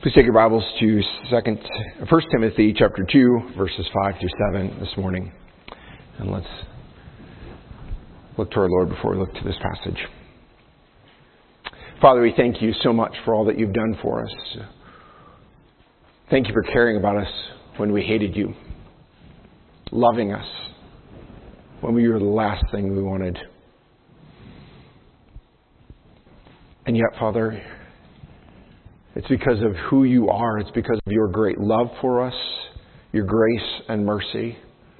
Please take your Bibles to 1 Timothy chapter 2, verses 5 through 7 this morning. And let's look to our Lord before we look to this passage. Father, we thank you so much for all that you've done for us. Thank you for caring about us when we hated you, loving us when we were the last thing we wanted. And yet, Father, it's because of who you are. It's because of your great love for us, your grace and mercy.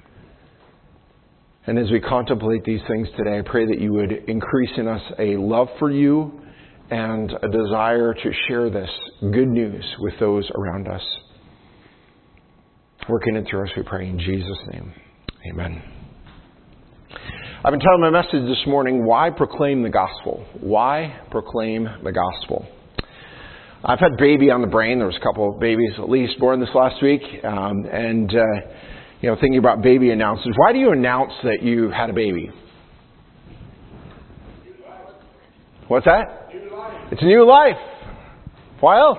And as we contemplate these things today, I pray that you would increase in us a love for you and a desire to share this good news with those around us. Working it through us, we pray in Jesus' name. Amen. I've been telling my message this morning, why proclaim the gospel? Why proclaim the gospel? I've had baby on the brain. There was a couple of babies at least born this last week. Thinking about baby announcements. Why do you announce that you had a baby? What's that? New life. It's a new life. Why else?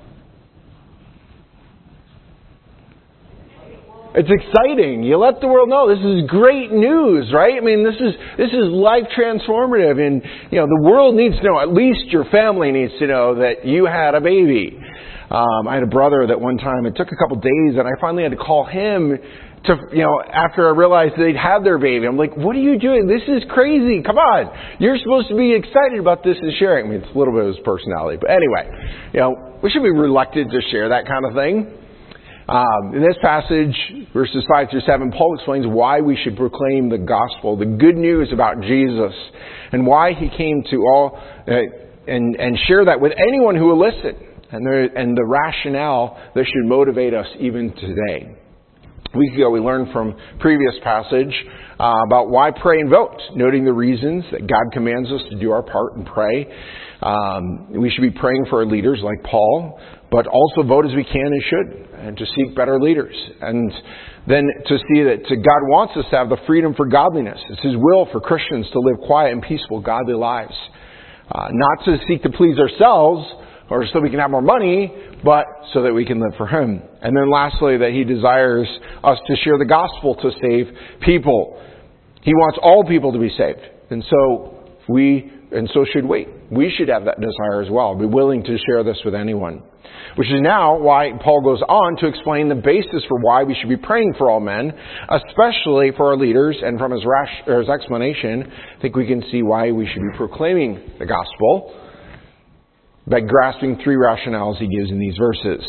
It's exciting. You let the world know this is great news, right? I mean, this is life transformative, and the world needs to know. At least your family needs to know that you had a baby. I had a brother that one time it took a couple days, and I finally had to call him to after I realized they'd had their baby. I'm like, "What are you doing? This is crazy! Come on, you're supposed to be excited about this and sharing." I mean, it's a little bit of his personality, but anyway, we should be reluctant to share that kind of thing. In this passage, verses 5 through 7, Paul explains why we should proclaim the gospel, the good news about Jesus, and why he came to all and share that with anyone who will listen, and the rationale that should motivate us even today. A week ago, we learned from previous passage about why pray and vote, noting the reasons that God commands us to do our part and pray. We should be praying for our leaders like Paul, but also vote as we can and should, and to seek better leaders. And then to see that God wants us to have the freedom for godliness. It's His will for Christians to live quiet and peaceful, godly lives. Not to seek to please ourselves or so we can have more money, but so that we can live for Him. And then lastly, that He desires us to share the gospel to save people. He wants all people to be saved. And so should we. We should have that desire as well. Be willing to share this with anyone. Which is now why Paul goes on to explain the basis for why we should be praying for all men, especially for our leaders. And from his explanation, I think we can see why we should be proclaiming the gospel by grasping three rationales he gives in these verses.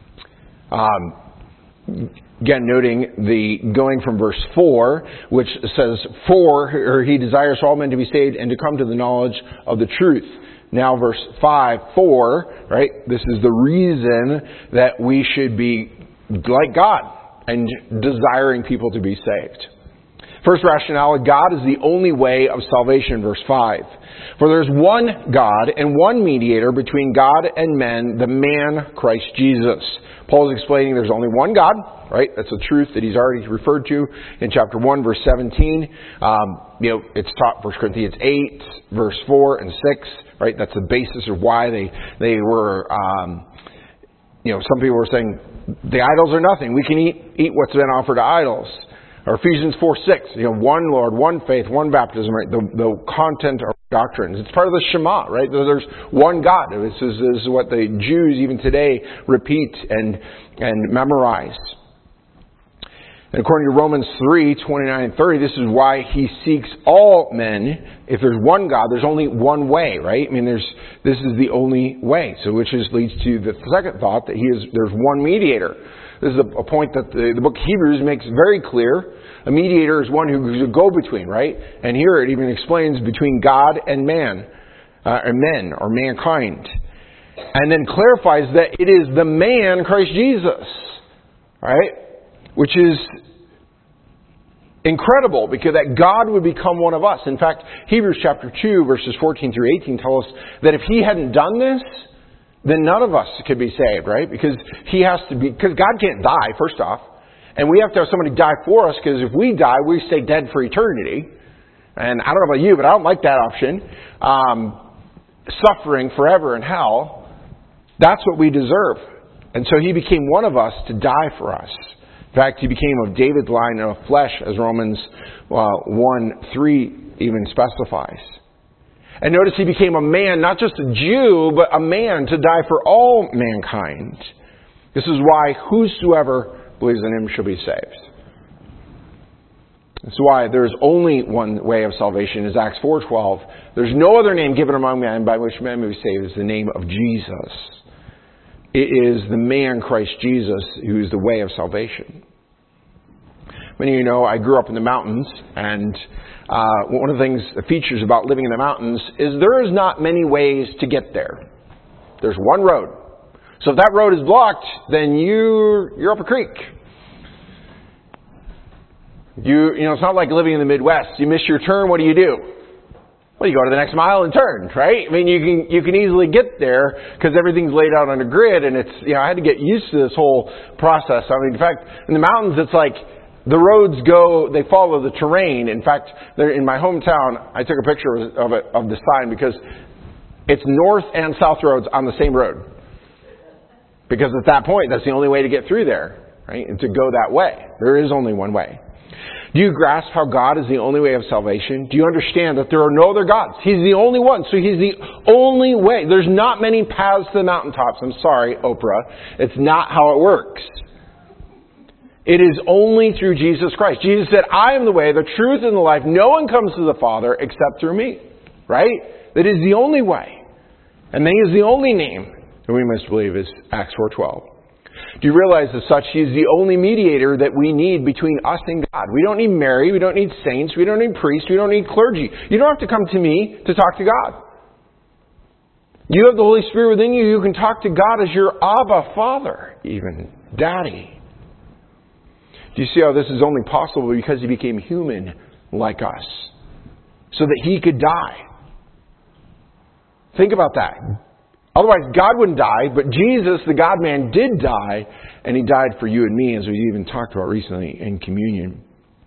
Again, noting the going from verse 4, which says, he desires all men to be saved and to come to the knowledge of the truth. Now verse 5, right? This is the reason that we should be like God and desiring people to be saved. First rationale, God is the only way of salvation, verse 5. For there's one God and one mediator between God and men, the man Christ Jesus. Paul is explaining there's only one God, right? That's a truth that he's already referred to in chapter 1, verse 17. It's taught 1 Corinthians 8, verse 4 and 6, right? That's the basis of why they were, some people were saying the idols are nothing. We can eat what's been offered to idols. Or Ephesians 4:6, one Lord, one faith, one baptism, right? The content of doctrines. It's part of the Shema, right? There's one God. This is what the Jews even today repeat and memorize. And according to Romans 3:29 and 30, this is why he seeks all men. If there's one God, there's only one way, right? I mean, this is the only way. So which leads to the second thought that there's one mediator. This is a point that the book of Hebrews makes very clear. A mediator is one who's a go-between, right? And here it even explains between God and man, or men, or mankind. And then clarifies that it is the man, Christ Jesus, right? Which is incredible, because that God would become one of us. In fact, Hebrews chapter 2, verses 14 through 18 tell us that if He hadn't done this, then none of us could be saved, right? Because because God can't die, first off. And we have to have somebody die for us, because if we die, we stay dead for eternity. And I don't know about you, but I don't like that option. Suffering forever in hell, that's what we deserve. And so he became one of us to die for us. In fact, he became of David's line and of flesh, as Romans 1:3 even specifies. And notice he became a man, not just a Jew, but a man to die for all mankind. This is why whosoever believes in him shall be saved. That's why there's only one way of salvation, is Acts 4:12. There's no other name given among men by which men may be saved. It's the name of Jesus. It is the man Christ Jesus who is the way of salvation. Many of you know I grew up in the mountains, and one of the things, the features about living in the mountains is there is not many ways to get there. There's one road. So if that road is blocked, then you're up a creek. You know, it's not like living in the Midwest. You miss your turn, what do? Well, you go to the next mile and turn, right? I mean, you can easily get there because everything's laid out on a grid, and it's, I had to get used to this whole process. I mean, in fact, in the mountains, it's like the roads they follow the terrain. In fact, in my hometown, I took a picture of the sign because it's north and south roads on the same road. Because at that point, that's the only way to get through there, right? And to go that way. There is only one way. Do you grasp how God is the only way of salvation? Do you understand that there are no other gods? He's the only one. So He's the only way. There's not many paths to the mountaintops. I'm sorry, Oprah. It's not how it works. It is only through Jesus Christ. Jesus said, I am the way, the truth, and the life. No one comes to the Father except through me. Right? That is the only way. And then He is the only name that we must believe is Acts 4:12. Do you realize as such, He is the only mediator that we need between us and God? We don't need Mary. We don't need saints. We don't need priests. We don't need clergy. You don't have to come to me to talk to God. You have the Holy Spirit within you. You can talk to God as your Abba Father, even Daddy. Do you see how this is only possible? Because He became human like us, so that He could die. Think about that. Otherwise, God wouldn't die, but Jesus, the God-man, did die, and He died for you and me, as we even talked about recently in communion.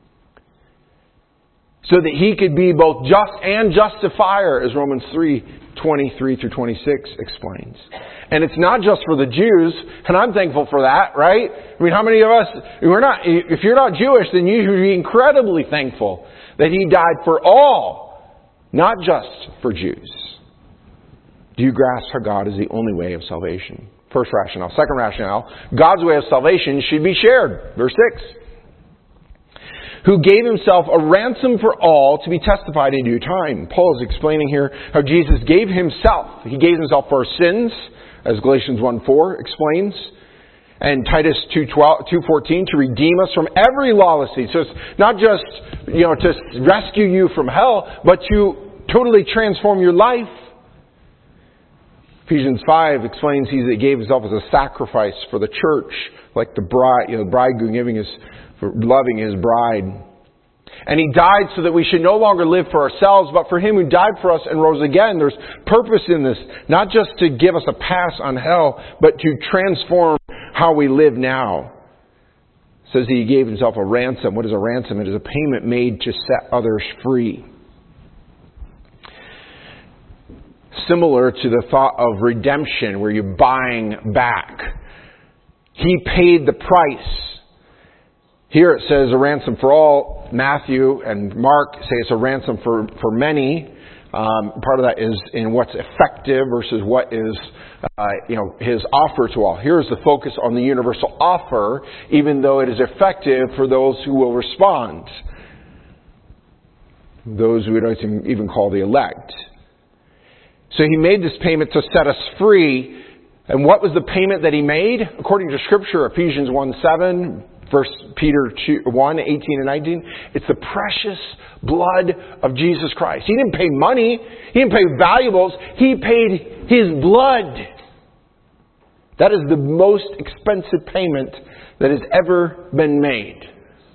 So that He could be both just and justifier, as Romans 3:23-26 explains. And it's not just for the Jews, and I'm thankful for that, right? I mean, how many of us, if you're not Jewish, then you should be incredibly thankful that He died for all, not just for Jews. Do you grasp how God is the only way of salvation? First rationale. Second rationale, God's way of salvation should be shared. Verse 6. Who gave Himself a ransom for all to be testified in due time. Paul is explaining here how Jesus gave Himself. He gave Himself for our sins, as Galatians 1:4 explains. And Titus 2:14 to redeem us from every lawlessness. So it's not just, to rescue you from hell, but to totally transform your life. Ephesians 5 explains He gave Himself as a sacrifice for the church, like the bride, the bridegroom loving his bride. And He died so that we should no longer live for ourselves, but for Him who died for us and rose again. There's purpose in this, not just to give us a pass on hell, but to transform how we live now. It says He gave Himself a ransom. What is a ransom? It is a payment made to set others free. Similar to the thought of redemption, where you're buying back. He paid the price. Here it says a ransom for all. Matthew and Mark say it's a ransom for many. Part of that is in what's effective versus what is, His offer to all. Here's the focus on the universal offer, even though it is effective for those who will respond. Those we don't even call the elect. So He made this payment to set us free. And what was the payment that He made? According to Scripture, Ephesians 1:7, 1 Peter 1:18 and 19, it's the precious blood of Jesus Christ. He didn't pay money. He didn't pay valuables. He paid His blood. That is the most expensive payment that has ever been made.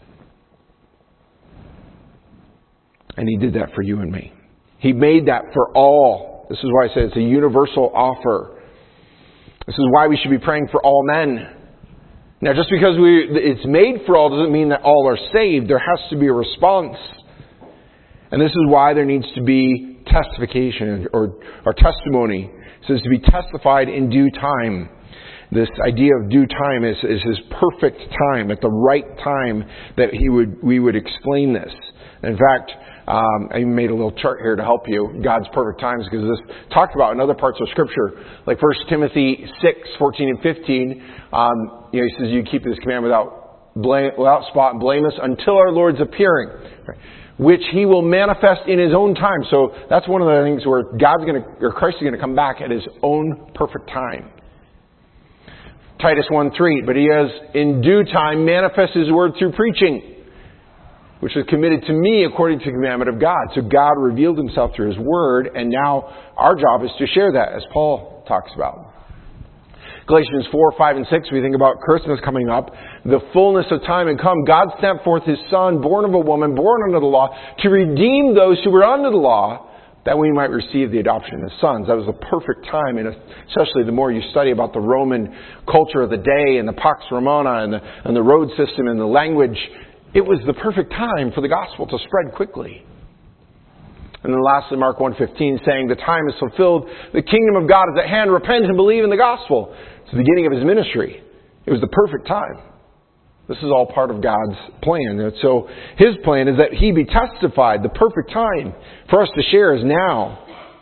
And He did that for you and me. He made that for all. This is why I say it's a universal offer. This is why we should be praying for all men. Now, just because it's made for all doesn't mean that all are saved. There has to be a response. And this is why there needs to be testification or testimony. It says to be testified in due time. This idea of due time is His perfect time, at the right time that we would explain this. In fact, I made a little chart here to help you, God's perfect times, because this talked about in other parts of Scripture, like 1 Timothy 6:14 and 15. He says, you keep this command without spot and blameless until our Lord's appearing, which He will manifest in His own time. So that's one of the things where Christ is going to come back at His own perfect time. Titus 1:3, but He has in due time manifest His word through preaching, which was committed to me according to the commandment of God. So God revealed Himself through His word, and now our job is to share that, as Paul talks about. Galatians 4, 5, and 6, we think about Christmas coming up. The fullness of time had come. God sent forth His Son, born of a woman, born under the law, to redeem those who were under the law, that we might receive the adoption as sons. That was the perfect time, and especially the more you study about the Roman culture of the day, and the Pax Romana, and the road system, and the language, it was the perfect time for the gospel to spread quickly. And then lastly, Mark 1:15, saying, the time is fulfilled, the kingdom of God is at hand, repent and believe in the gospel. It's the beginning of His ministry. It was the perfect time. This is all part of God's plan. And so His plan is that He be testified. The perfect time for us to share is now.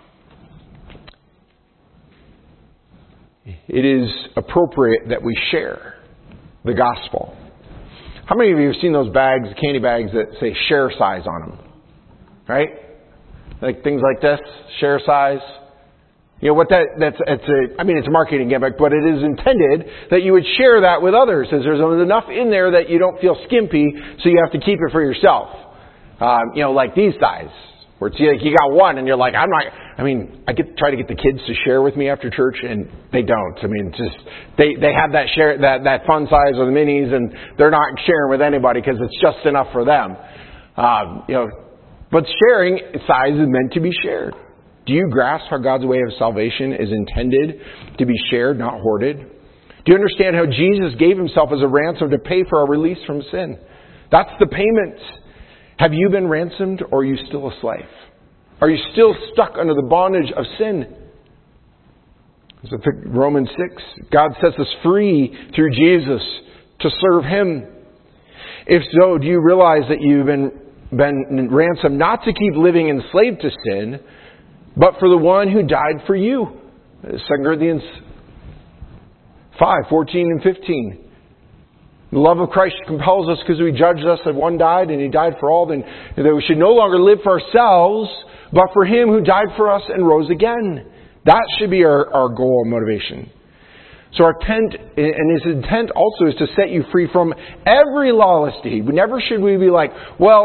It is appropriate that we share the gospel. How many of you have seen those bags, candy bags that say share size on them? Right? Like things like this, share size. You know what it's a marketing gimmick, but it is intended that you would share that with others, as there's enough in there that you don't feel skimpy, so you have to keep it for yourself. Like these size, where it's like you got one and you're like, I try to get the kids to share with me after church, and they don't. They have that share, that fun size of the minis, and they're not sharing with anybody because it's just enough for them. But sharing size is meant to be shared. Do you grasp how God's way of salvation is intended to be shared, not hoarded? Do you understand how Jesus gave Himself as a ransom to pay for our release from sin? That's the payment. Have you been ransomed, or are you still a slave? Are you still stuck under the bondage of sin? So Romans 6, God sets us free through Jesus to serve Him. If so, do you realize that you've been ransomed not to keep living enslaved to sin, but for the one who died for you? 2 Corinthians 5, 14 and 15. The love of Christ compels us because He judged us that one died and He died for all, then that we should no longer live for ourselves, but for Him who died for us and rose again. That should be our goal and motivation. So our intent, and His intent also is to set you free from every lawless deed. Never should we be like,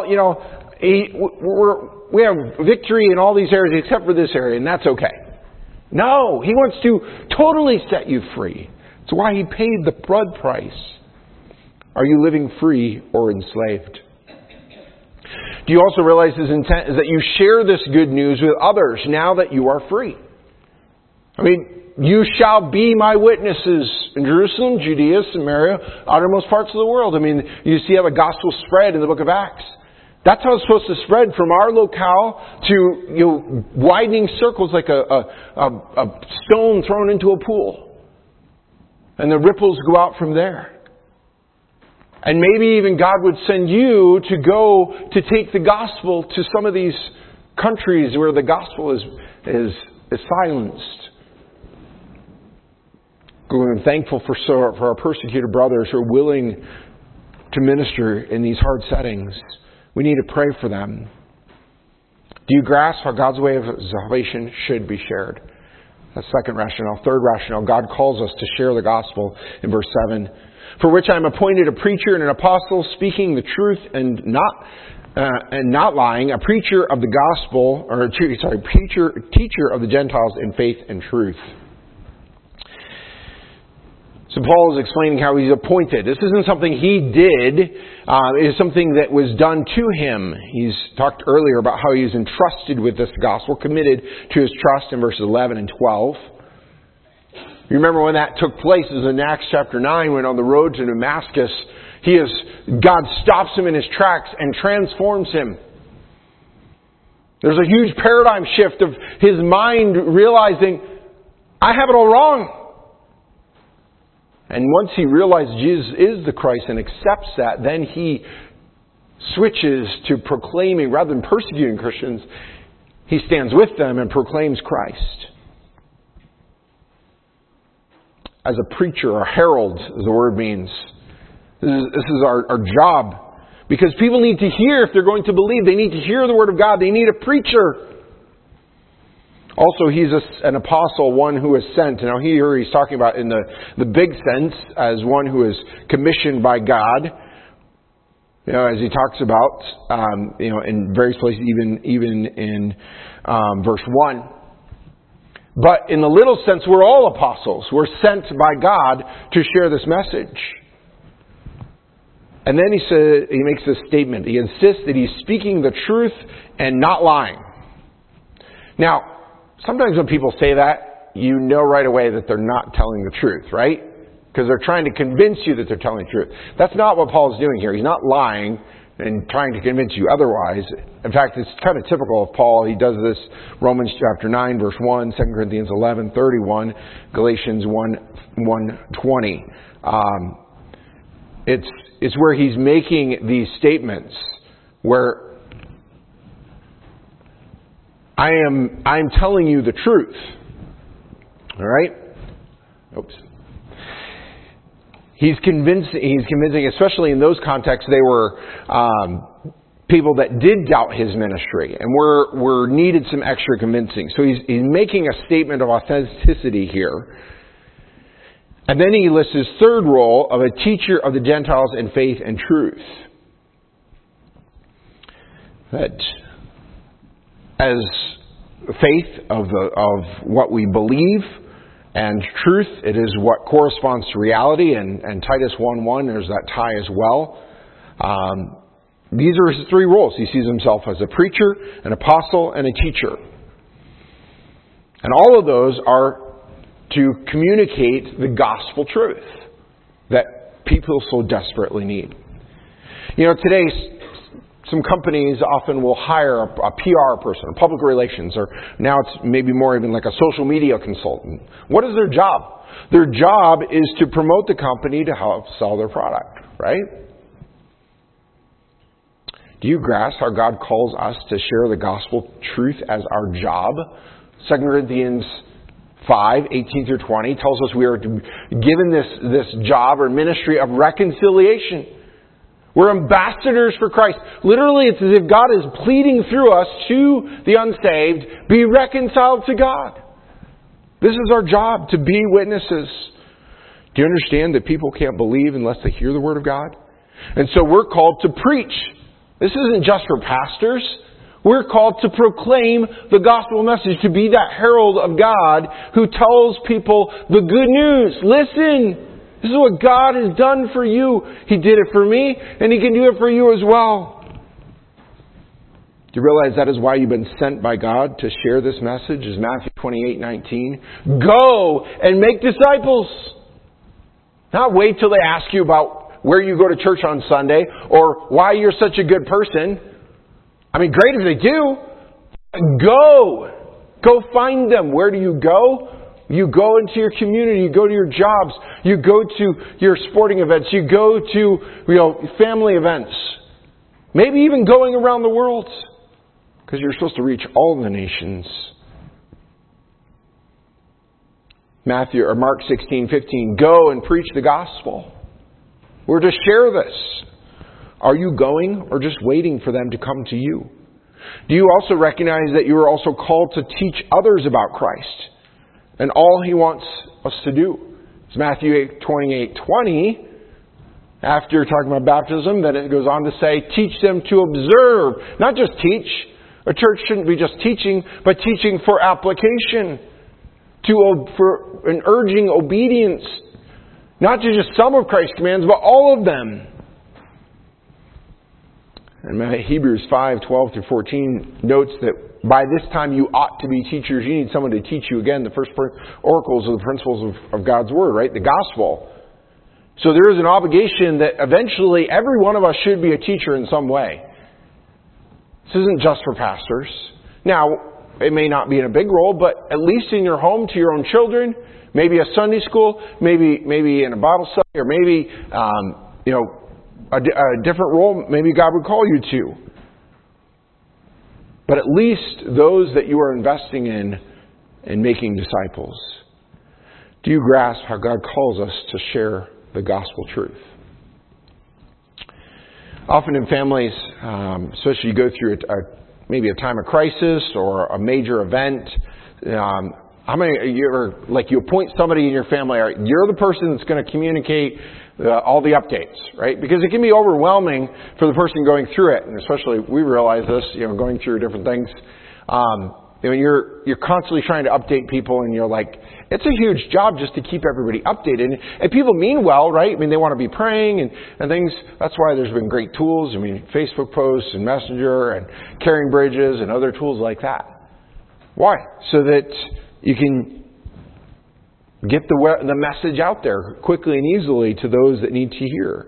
we have victory in all these areas except for this area, and that's okay. No, He wants to totally set you free. That's why He paid the blood price. Are you living free or enslaved? Do you also realize His intent is that you share this good news with others now that you are free? You shall be my witnesses in Jerusalem, Judea, Samaria, outermost parts of the world. You see how the gospel spread in the book of Acts. That's how it's supposed to spread, from our locale to widening circles like a stone thrown into a pool. And the ripples go out from there. And maybe even God would send you to go to take the gospel to some of these countries where the gospel is silenced. We're thankful for our persecuted brothers who are willing to minister in these hard settings. We need to pray for them. Do you grasp how God's way of salvation should be shared? That's second rationale. Third rationale, God calls us to share the gospel in verse 7. For which I am appointed a preacher and an apostle, speaking the truth and not lying, a preacher of the gospel, teacher of the Gentiles in faith and truth. So Paul is explaining how he's appointed. This isn't something he did. It is something that was done to him. He's talked earlier about how he was entrusted with this gospel, committed to his trust in verses 11 and 12. You remember when that took place? It was in Acts chapter 9, when on the road to Damascus, God stops him in his tracks and transforms him. There's a huge paradigm shift of his mind realizing, I have it all wrong. And once he realizes Jesus is the Christ and accepts that, then he switches to proclaiming, rather than persecuting Christians, he stands with them and proclaims Christ. As a preacher, a herald, as the word means, this is our job. Because people need to hear, if they're going to believe, they need to hear the Word of God. They need a preacher. Also, he's an apostle, one who is sent. Now here he's talking about in the big sense as one who is commissioned by God. As he talks about, in various places, even in verse 1. But in the little sense, we're all apostles. We're sent by God to share this message. And then he makes this statement. He insists that he's speaking the truth and not lying. Now, sometimes when people say that, you know right away that they're not telling the truth, right? Because they're trying to convince you that they're telling the truth. That's not what Paul is doing here. He's not lying and trying to convince you otherwise. In fact, it's kind of typical of Paul. He does this Romans chapter 9, verse 1, 2 Corinthians 11, 31, Galatians 1, 20. It's where he's making these statements where I'm telling you the truth. All right? Oops. He's convincing, especially in those contexts, they were people that did doubt his ministry and were needed some extra convincing. So he's making a statement of authenticity here. And then he lists his third role of a teacher of the Gentiles in faith and truth. That as faith of what we believe, and truth, it is what corresponds to reality, and Titus 1:1, there's that tie as well. These are his three roles. He sees himself as a preacher, an apostle, and a teacher. And all of those are to communicate the gospel truth that people so desperately need. Today, some companies often will hire a PR person, a public relations, or now it's maybe more even like a social media consultant. What is their job? Their job is to promote the company to help sell their product, right? Do you grasp how God calls us to share the gospel truth as our job? 2 Corinthians 5, 18 through 20 tells us we are given this job or ministry of reconciliation. We're ambassadors for Christ. Literally, it's as if God is pleading through us to the unsaved, be reconciled to God. This is our job, to be witnesses. Do you understand that people can't believe unless they hear the Word of God? And so we're called to preach. This isn't just for pastors. We're called to proclaim the gospel message, to be that herald of God who tells people the good news. Listen! This is what God has done for you. He did it for me, and He can do it for you as well. Do you realize that is why you've been sent by God to share this message? Is Matthew 28:19. Go and make disciples. Not wait till they ask you about where you go to church on Sunday or why you're such a good person. I mean, great if they do. Go. Go find them. Where do you go? You go into your community, you go to your jobs, you go to your sporting events, you go to family events. Maybe even going around the world. Because you're supposed to reach all the nations. Mark 16:15, go and preach the gospel. We're to share this. Are you going or just waiting for them to come to you? Do you also recognize that you are also called to teach others about Christ and all He wants us to do? It's Matthew 28:20. After talking about baptism, then it goes on to say, teach them to observe. Not just teach. A church shouldn't be just teaching, but teaching for application. For an urging obedience. Not to just some of Christ's commands, but all of them. And Hebrews 5:12 through 14 notes that by this time you ought to be teachers. You need someone to teach you again the first oracles of the principles of God's Word, right? The gospel. So there is an obligation that eventually every one of us should be a teacher in some way. This isn't just for pastors. Now, it may not be in a big role, but at least in your home to your own children, Maybe a Sunday school, maybe in a Bible study, or maybe, a different role maybe God would call you to. But at least those that you are investing in making disciples. Do you grasp how God calls us to share the gospel truth? Often in families, especially you go through maybe a time of crisis or a major event, how many you ever, you appoint somebody in your family, you're the person that's going to communicate all the updates, right? Because it can be overwhelming for the person going through it, and especially we realize this, going through different things. You're constantly trying to update people, and you're like, it's a huge job just to keep everybody updated. And people mean well, right? I mean, they want to be praying and things. That's why there's been great tools. I mean, Facebook posts and Messenger and Caring Bridges and other tools like that. Why? So that you can get the message out there quickly and easily to those that need to hear.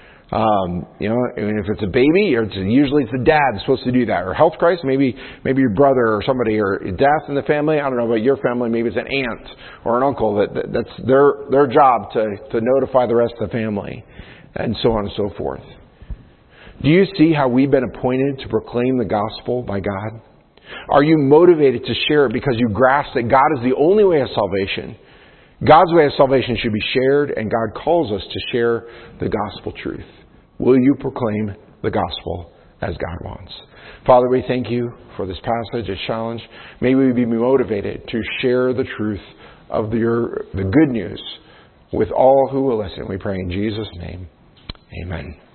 If it's a baby, usually it's the dad that's supposed to do that. Or health crisis, maybe your brother or somebody, or death in the family. I don't know about your family. Maybe it's an aunt or an uncle that's their job to notify the rest of the family, and so on and so forth. Do you see how we've been appointed to proclaim the gospel by God? Are you motivated to share it because you grasp that God is the only way of salvation? God's way of salvation should be shared, and God calls us to share the gospel truth. Will you proclaim the gospel as God wants? Father, we thank you for this passage, a challenge. May we be motivated to share the truth of the good news with all who will listen. We pray in Jesus' name. Amen.